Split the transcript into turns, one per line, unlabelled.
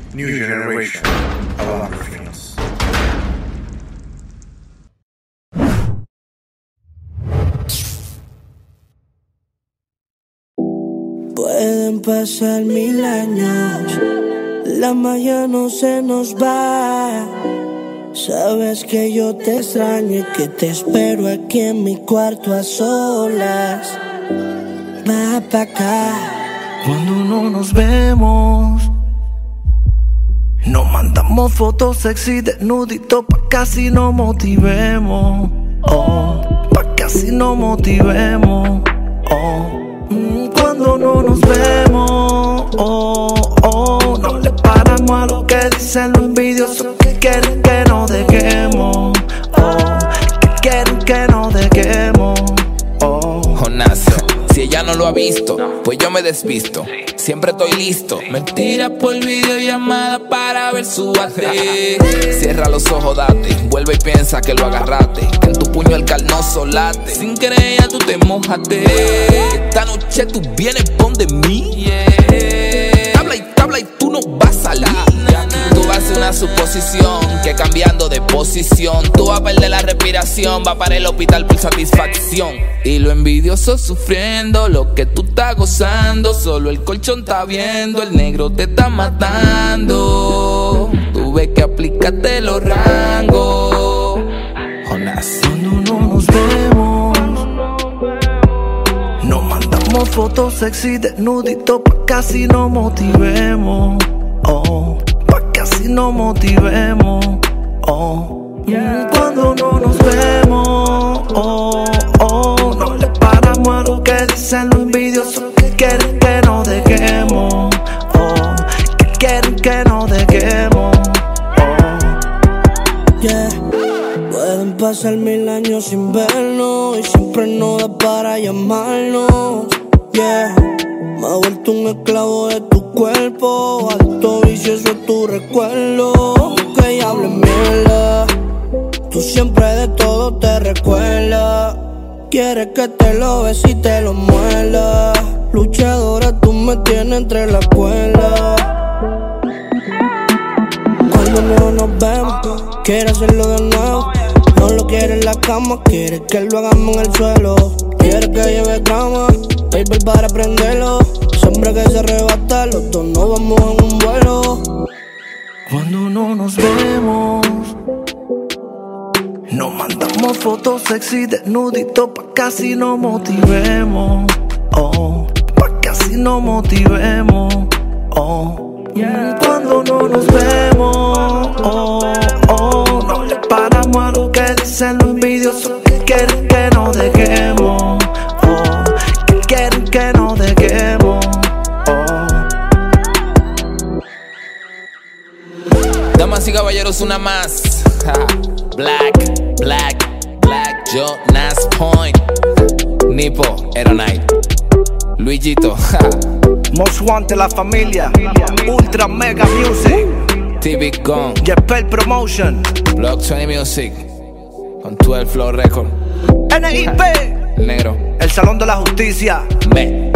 New generation, hablando finos.
Pueden pasar 1000 años, la magia no se nos va. Sabes que yo te extraño y que te espero aquí en mi cuarto a solas. Va pa' acá.
Cuando no nos vemos, nos mandamos fotos sexy desnuditos pa' que así nos motivemos. Oh, pa' que así nos motivemos. Oh. Cuando no nos vemos, no le paramos a lo que dicen los envidiosos que quieren que nos dejemos, que quieren que nos dejemos.
Jonazo, si ella no lo ha visto, pues yo me desvisto. Siempre estoy listo. Me tira por videollamada para ver su bate. Cierra los ojos, date. Vuelve y piensa que lo agarraste. Que en tu puño el carnoso late. Sin querer ya tú te mojaste. Esta noche tú vienes pon de mí. Tabla y tú no vas a salir. Tú vas a hacer una suposición que cambiando de posición tú vas a perder la respiración. Va para el hospital por satisfacción. Y lo envidioso sufriendo lo que tú estás gozando. Solo el colchón está viendo, el negro te está matando. Tú ves que aplicaste los rangos. Jonas.
Cuando no nos vemos, nos mandamos fotos sexy desnuditos pa' que así nos motivemos. Oh, pa' que así nos motivemos. Oh, cuando no nos vemos, no le paramos a lo que dicen los envidiosos que quieren que nos dejemos. Que quieren que nos dejemos.
Yeah. Pueden pasar 1000 años sin vernos y siempre nos da para llamarnos. Yeah. Me he vuelto un esclavo de tu cuerpo, alto vicioso tu recuerdo. Que ya hables mierda, tú siempre de todo te recuerdas. Quieres que te lo bes y te lo muerda. Luchadora, tú me tienes entre las cuerdas. Cuando no nos vemos, quiere hacerlo de nuevo. No lo quiere en la cama, quiere que lo hagamos en el suelo. Quiere que lleve grama, paper para prenderlo. Siempre que se arrebata, los dos nos vamos en un vuelo.
Cuando no nos vemos, nos mandamos fotos sexy desnuditos pa' que así nos motivemos. Pa' que así nos motivemos. Cuando no nos vemos, no le paramos a lo que dicen los envidiosos que quieren que nos dejemos. Que quieren que nos dejemos.
Damas y caballeros, una más. Black, Jonas Point, Nipo, Aeronite, Luigito,
Most Wanted, la familia, Ultra Mega Music,
TV Gone,
Yepel Promotion,
Block 20 Music, con 12 Flow Record,
NIP,
el negro,
el Salón de la Justicia.